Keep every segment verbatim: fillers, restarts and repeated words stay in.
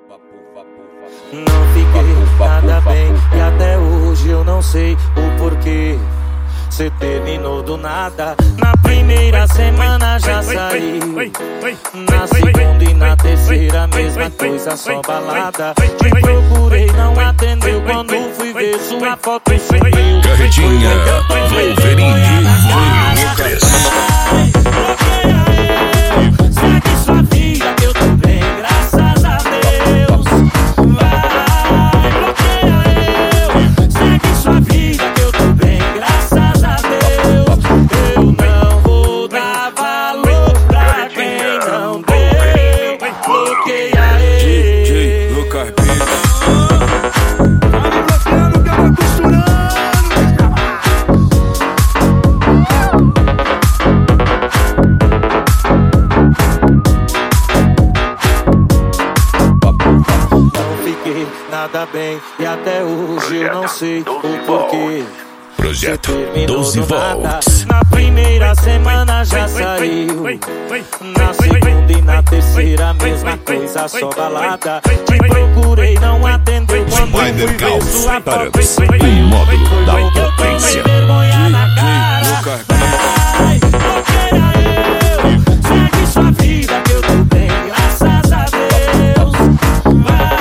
Não fiquei nada bem e até hoje eu não sei o porquê. Cê terminou do nada. Na primeira semana já saiu. Na segunda e na terceira mesma coisa, só balada. Te procurei, não atendeu. Quando fui ver sua foto sumiu. Carretinha, Wolverine, Lucas. Segue sua vida que eu tô bem, graças a Deus. Vai, bloqueia eu. Segue sua vida que eu tô bem, graças a Deus. Eu não vou dar valor pra quem não deu. Bloqueia eu. D J Lucas. Nada bem e até hoje eu não sei o porquê. Projeto doze volts. Na primeira semana já saiu. Na segunda e na terceira mesma coisa, só balada. Te procurei, não atendeu. Quando fui ver sua foto sumiu. O módulo da potência. Vergonha na cara. Vai, bloqueia eu. Segue sua vida que eu tô bem, graças a Deus. Vai.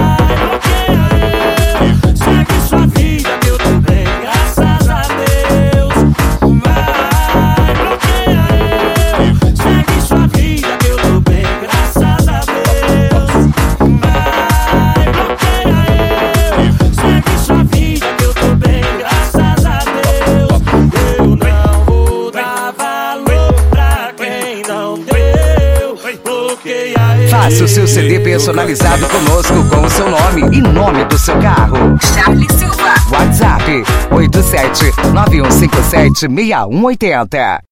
Faça o seu C D personalizado conosco com o seu nome e nome do seu carro. Charlie Silva. WhatsApp oito sete nove um cinco sete seis um oito zero.